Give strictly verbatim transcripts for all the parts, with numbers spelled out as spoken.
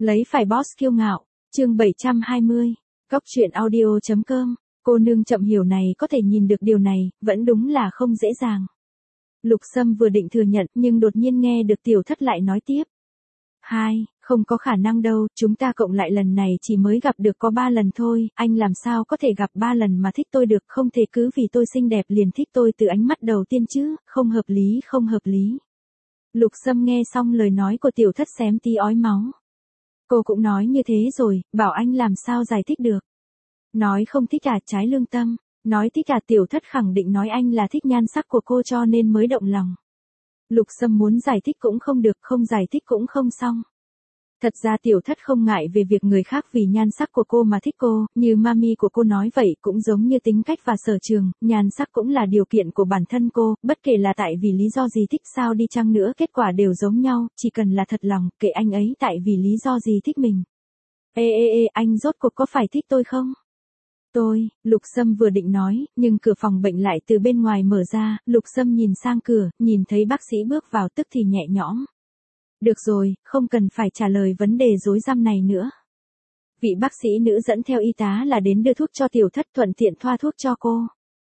Lấy phải boss kiêu ngạo, chương bảy trăm hai mươi, Cóc truyện audio.com, cô nương chậm hiểu này có thể nhìn được điều này, vẫn đúng là không dễ dàng. Lục Sâm vừa định thừa nhận nhưng đột nhiên nghe được tiểu thất lại nói tiếp. Hai, không có khả năng đâu, chúng ta cộng lại lần này chỉ mới gặp được có ba lần thôi, anh làm sao có thể gặp ba lần mà thích tôi được, không thể cứ vì tôi xinh đẹp liền thích tôi từ ánh mắt đầu tiên chứ, không hợp lý, không hợp lý. Lục Sâm nghe xong lời nói của tiểu thất xém tí ói máu. Cô cũng nói như thế rồi, bảo anh làm sao giải thích được. Nói không thích à, trái lương tâm, nói thích à, tiểu thất khẳng định nói anh là thích nhan sắc của cô cho nên mới động lòng. Lục Sâm muốn giải thích cũng không được, không giải thích cũng không xong. Thật ra tiểu thất không ngại về việc người khác vì nhan sắc của cô mà thích cô, như mami của cô nói vậy, cũng giống như tính cách và sở trường, nhan sắc cũng là điều kiện của bản thân cô, bất kể là tại vì lý do gì thích sao đi chăng nữa kết quả đều giống nhau, chỉ cần là thật lòng, kệ anh ấy tại vì lý do gì thích mình. Ê ê ê, anh rốt cuộc có phải thích tôi không? Tôi, Lục Sâm vừa định nói, nhưng cửa phòng bệnh lại từ bên ngoài mở ra, Lục Sâm nhìn sang cửa, nhìn thấy bác sĩ bước vào tức thì nhẹ nhõm. Được rồi, không cần phải trả lời vấn đề rối rắm này nữa. Vị bác sĩ nữ dẫn theo y tá là đến đưa thuốc cho tiểu thất, thuận tiện thoa thuốc cho cô.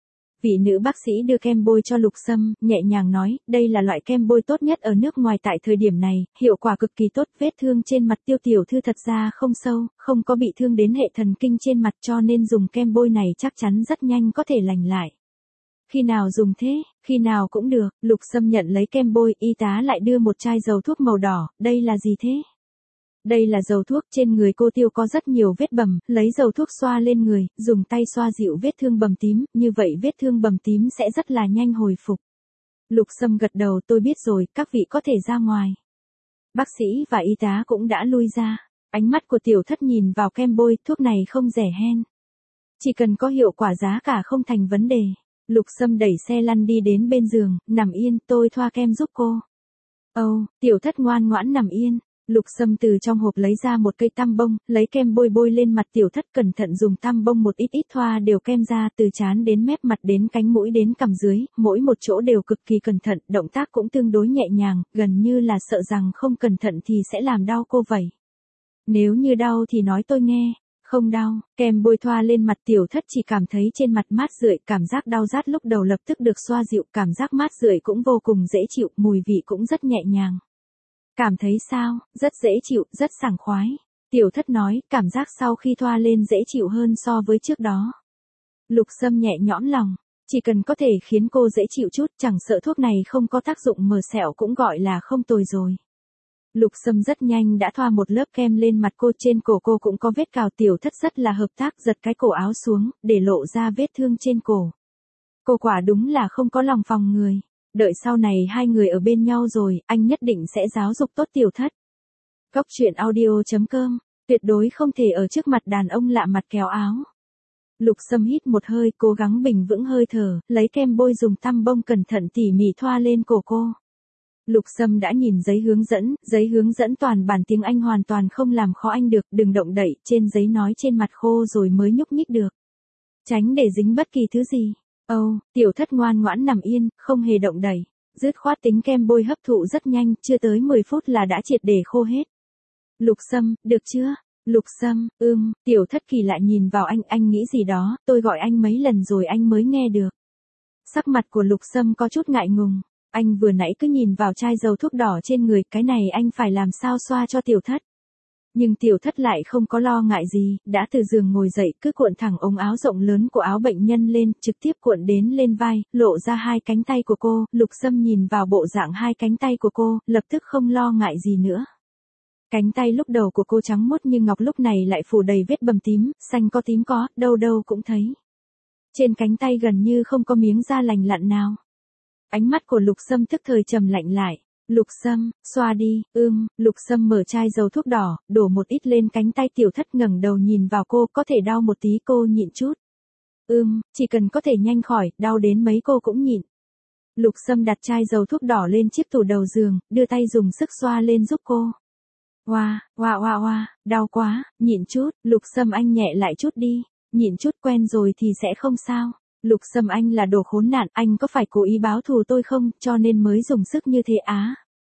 Vị nữ bác sĩ đưa kem bôi cho Lục Sâm, nhẹ nhàng nói, đây là loại kem bôi tốt nhất ở nước ngoài tại thời điểm này, hiệu quả cực kỳ tốt, vết thương trên mặt Tiêu tiểu thư thật ra không sâu, không có bị thương đến hệ thần kinh trên mặt cho nên dùng kem bôi này chắc chắn rất nhanh có thể lành lại. Khi nào dùng thế, khi nào cũng được, Lục Sâm nhận lấy kem bôi, y tá lại đưa một chai dầu thuốc màu đỏ, đây là gì thế? Đây là dầu thuốc, trên người cô Tiêu có rất nhiều vết bầm, lấy dầu thuốc xoa lên người, dùng tay xoa dịu vết thương bầm tím, như vậy vết thương bầm tím sẽ rất là nhanh hồi phục. Lục Sâm gật đầu, tôi biết rồi, các vị có thể ra ngoài. Bác sĩ và y tá cũng đã lui ra, ánh mắt của tiểu thất nhìn vào kem bôi, thuốc này không rẻ hen. Chỉ cần có hiệu quả giá cả không thành vấn đề. Lục Sâm đẩy xe lăn đi đến bên giường, nằm yên, tôi thoa kem giúp cô. Ồ, oh, tiểu thất ngoan ngoãn nằm yên. Lục Sâm từ trong hộp lấy ra một cây tăm bông, lấy kem bôi bôi lên mặt tiểu thất, cẩn thận dùng tăm bông một ít ít thoa đều kem ra, từ trán đến mép mặt đến cánh mũi đến cằm dưới, mỗi một chỗ đều cực kỳ cẩn thận, động tác cũng tương đối nhẹ nhàng, gần như là sợ rằng không cẩn thận thì sẽ làm đau cô vậy. Nếu như đau thì nói tôi nghe. Không đau, kem bôi thoa lên mặt tiểu thất chỉ cảm thấy trên mặt mát rượi, cảm giác đau rát lúc đầu lập tức được xoa dịu, cảm giác mát rượi cũng vô cùng dễ chịu, mùi vị cũng rất nhẹ nhàng. Cảm thấy sao, rất dễ chịu, rất sảng khoái. Tiểu thất nói, cảm giác sau khi thoa lên dễ chịu hơn so với trước đó. Lục Sâm nhẹ nhõm lòng, chỉ cần có thể khiến cô dễ chịu chút, chẳng sợ thuốc này không có tác dụng mờ sẹo cũng gọi là không tồi rồi. Lục Sâm rất nhanh đã thoa một lớp kem lên mặt cô, trên cổ cô cũng có vết cào, tiểu thất rất là hợp tác, giật cái cổ áo xuống, để lộ ra vết thương trên cổ. Cô quả đúng là không có lòng phòng người. Đợi sau này hai người ở bên nhau rồi, anh nhất định sẽ giáo dục tốt tiểu thất. Cóc truyện audio.com, tuyệt đối không thể ở trước mặt đàn ông lạ mặt kéo áo. Lục Sâm hít một hơi, cố gắng bình vững hơi thở, lấy kem bôi dùng tăm bông cẩn thận tỉ mỉ thoa lên cổ cô. Lục Sâm đã nhìn giấy hướng dẫn, giấy hướng dẫn toàn bản tiếng Anh hoàn toàn không làm khó anh được, đừng động đậy, trên giấy nói trên mặt khô rồi mới nhúc nhích được. Tránh để dính bất kỳ thứ gì. Ồ, oh, tiểu thất ngoan ngoãn nằm yên, không hề động đậy. Dứt khoát tính kem bôi hấp thụ rất nhanh, chưa tới mười phút là đã triệt để khô hết. Lục Sâm, được chưa? Lục Sâm, ưm, tiểu thất kỳ lạ nhìn vào anh, anh nghĩ gì đó, tôi gọi anh mấy lần rồi anh mới nghe được. Sắc mặt của Lục Sâm có chút ngại ngùng. Anh vừa nãy cứ nhìn vào chai dầu thuốc đỏ trên người, cái này anh phải làm sao xoa cho tiểu thất. Nhưng tiểu thất lại không có lo ngại gì, đã từ giường ngồi dậy, cứ cuộn thẳng ống áo rộng lớn của áo bệnh nhân lên, trực tiếp cuộn đến lên vai, lộ ra hai cánh tay của cô. Lục Sâm nhìn vào bộ dạng hai cánh tay của cô, lập tức không lo ngại gì nữa. Cánh tay lúc đầu của cô trắng muốt như ngọc, lúc này lại phủ đầy vết bầm tím, xanh có tím có, đâu đâu cũng thấy. Trên cánh tay gần như không có miếng da lành lặn nào. Ánh mắt của Lục Sâm tức thời trầm lạnh lại. Lục Sâm, xoa đi, ưm, Lục Sâm mở chai dầu thuốc đỏ, đổ một ít lên cánh tay tiểu thất, ngẩng đầu nhìn vào cô, có thể đau một tí cô nhịn chút. Ưm, chỉ cần có thể nhanh khỏi, đau đến mấy cô cũng nhịn. Lục Sâm đặt chai dầu thuốc đỏ lên chiếc tủ đầu giường, đưa tay dùng sức xoa lên giúp cô. Oa, oa oa oa, đau quá, nhịn chút, Lục Sâm anh nhẹ lại chút đi, nhịn chút quen rồi thì sẽ không sao. Lục Sâm anh là đồ khốn nạn, anh có phải cố ý báo thù tôi không, cho nên mới dùng sức như thế á?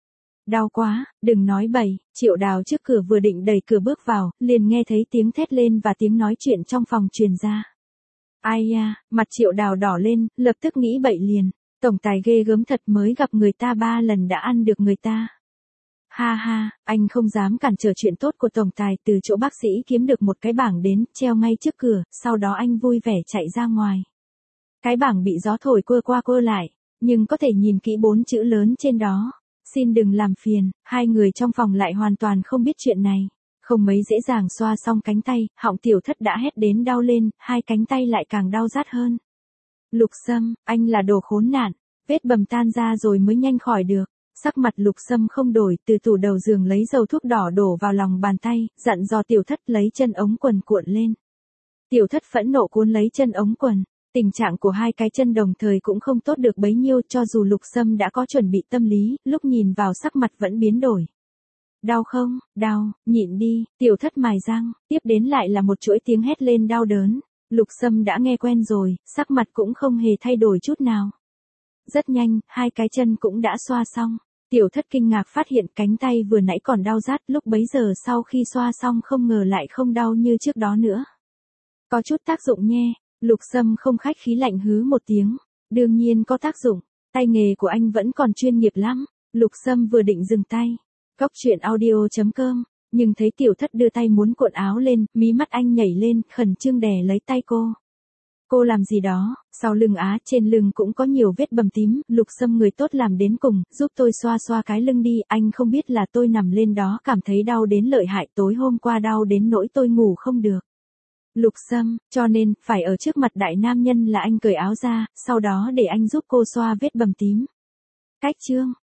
Đau quá, đừng nói bậy, Triệu Đào trước cửa vừa định đẩy cửa bước vào, liền nghe thấy tiếng thét lên và tiếng nói chuyện trong phòng truyền ra. Ai ya, mặt Triệu Đào đỏ lên, lập tức nghĩ bậy liền. Tổng tài ghê gớm thật, mới gặp người ta ba lần đã ăn được người ta. Ha ha, anh không dám cản trở chuyện tốt của tổng tài, từ chỗ bác sĩ kiếm được một cái bảng đến, treo ngay trước cửa, sau đó anh vui vẻ chạy ra ngoài. Cái bảng bị gió thổi quơ qua quơ lại, nhưng có thể nhìn kỹ bốn chữ lớn trên đó. Xin đừng làm phiền. Hai người trong phòng lại hoàn toàn không biết chuyện này. Không mấy dễ dàng xoa xong cánh tay, họng Tiểu Thất đã hét đến đau lên, hai cánh tay lại càng đau rát hơn. Lục Sâm, anh là đồ khốn nạn, vết bầm tan ra rồi mới nhanh khỏi được. Sắc mặt Lục Sâm không đổi, từ tủ đầu giường lấy dầu thuốc đỏ đổ vào lòng bàn tay, dặn dò Tiểu Thất lấy chân ống quần cuộn lên. Tiểu Thất phẫn nộ cuốn lấy chân ống quần. Tình trạng của hai cái chân đồng thời cũng không tốt được bấy nhiêu, cho dù Lục Sâm đã có chuẩn bị tâm lý, lúc nhìn vào sắc mặt vẫn biến đổi. Đau không? Đau, nhịn đi. Tiểu Thất mài răng, tiếp đến lại là một chuỗi tiếng hét lên đau đớn. Lục Sâm đã nghe quen rồi, sắc mặt cũng không hề thay đổi chút nào. Rất nhanh, hai cái chân cũng đã xoa xong. Tiểu Thất kinh ngạc phát hiện cánh tay vừa nãy còn đau rát, lúc bấy giờ sau khi xoa xong không ngờ lại không đau như trước đó nữa. Có chút tác dụng nhé. Lục Sâm không khách khí lạnh hứ một tiếng. Đương nhiên có tác dụng, tay nghề của anh vẫn còn chuyên nghiệp lắm. Lục Sâm vừa định dừng tay. Cóc truyện audio chấm com, nhưng thấy Tiểu Thất đưa tay muốn cuộn áo lên, mí mắt anh nhảy lên, khẩn trương đè lấy tay cô. Cô làm gì đó? Sau lưng á, trên lưng cũng có nhiều vết bầm tím. Lục Sâm người tốt làm đến cùng, giúp tôi xoa xoa cái lưng đi. Anh không biết là tôi nằm lên đó cảm thấy đau đến lợi hại, tối hôm qua đau đến nỗi tôi ngủ không được. Lục Sâm, cho nên, phải ở trước mặt đại nam nhân là anh cởi áo ra, sau đó để anh giúp cô xoa vết bầm tím. Cách chương.